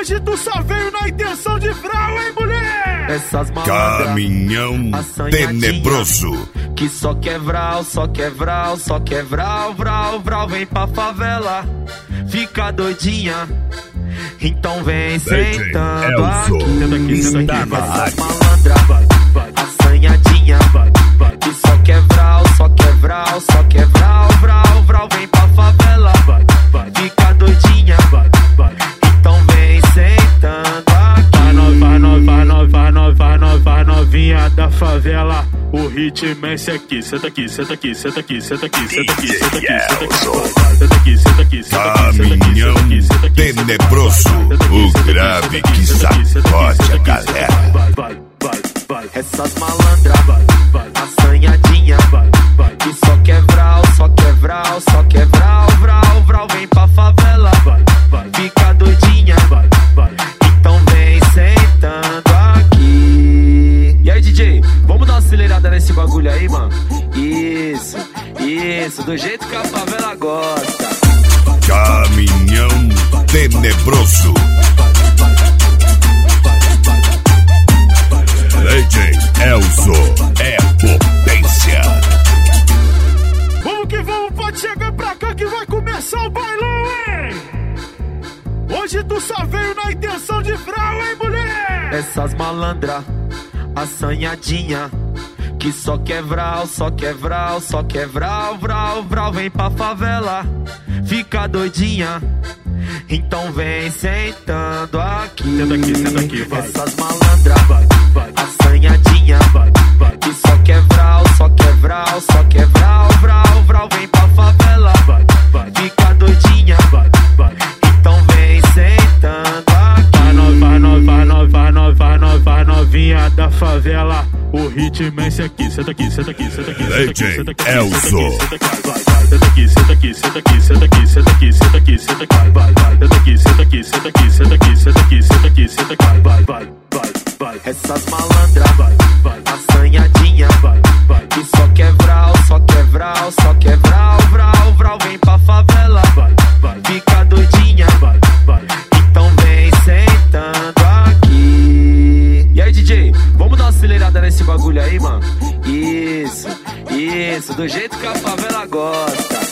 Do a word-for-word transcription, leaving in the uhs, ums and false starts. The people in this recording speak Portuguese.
Hoje tu só veio na intenção de vral, hein, mulher? Essas malandras, caminhão tenebroso, que só quer vral, só quer vral, só quer vral, vral, vral. Vem pra favela, fica doidinha, então vem sentando aqui. Está na Essas malandras, assanhadinha, que só quer vral, só quer vral, só quer vral, vral, vral. Vem pra favela, fica doidinha, então vem sentando aqui. Vai nova, nova, nova, nova, nova, novinha da favela. O ritmo é esse aqui, senta aqui, senta aqui, senta aqui, senta aqui, senta aqui, senta aqui, senta aqui, senta aqui, senta aqui, caminhão tenebroso, o grave que sacode a galera. Essas malandras, assanhadinha, que só quer vral, só quer vral, só quer vral, vral, vral. Vem pra favela, fica doidinha, então vem sentando aqui. E aí, D J, vamos dar uma acelerada nesse bagulho aí, mano? Isso, isso, do jeito que a favela gosta. Caminhão tenebroso, D J Elzo é potência. Vamos que vamos, pode chegar pra cá que vai começar o bailão, hein? Hoje tu só veio na intenção de vral, hein, mulher? Essas malandras, assanhadinha, que só quer vral, só quer vral, só quer vral, vral, vral. Vem pra favela, fica doidinha, então vem sentando aqui. Senta aqui, senta aqui, vai. Essas malandras, assanhadinha, que só quer vral, só quer vral, só quer vral, vral, vral. Vem pra favela, fica doidinha, então vem sentando aqui. Vai nova, nova, nova, nova, nova, novinha da favela. O ritmo é esse aqui, senta aqui, senta aqui, senta aqui, senta aqui, senta aqui, Elzo. senta aqui, senta aqui, senta aqui, senta aqui, senta aqui, senta aqui, senta aqui, vai, vai, senta aqui, senta aqui, senta aqui, senta aqui, senta aqui, senta aqui, senta aqui, vai, vai, vai, vai. Essas malandras, assanhadinha, que só quer vral, só quer vral, só quer vral, vral, vral. Vem pra favela, fica doidinha, então vem sentando aqui. E aí, D J, vamos dar uma acelerada nesse bagulho aí, mano? Isso, isso, do jeito que a favela gosta.